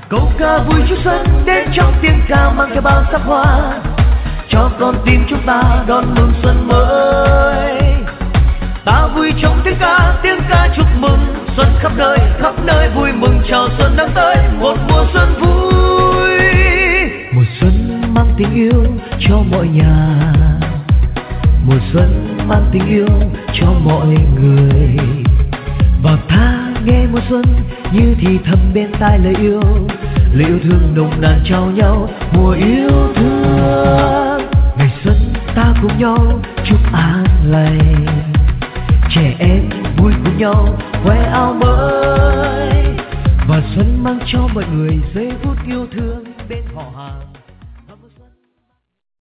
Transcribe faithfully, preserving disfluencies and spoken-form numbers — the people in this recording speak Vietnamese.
câu ca vui chút xuân đến trong tiếng ca mang theo bao sắc hoa, cho con tim chúng ta đón mừng xuân mới. Ta vui trong tiếng ca, tiếng ca chúc mừng xuân khắp nơi, khắp nơi vui mừng chào xuân đang tới, một mùa xuân vui. Mùa xuân mang tình yêu cho mọi nhà, mùa xuân mang tình yêu cho mọi người. Vào tháng nghe mùa xuân như thì thầm bên tai lời yêu, lời yêu thương nồng nàn trao nhau mùa yêu thương. Ngày xuân ta cùng nhau chúc an lành, trẻ em vui cùng nhau khoe áo mới, và xuân mang cho mọi người giây phút yêu thương bên họ hàng.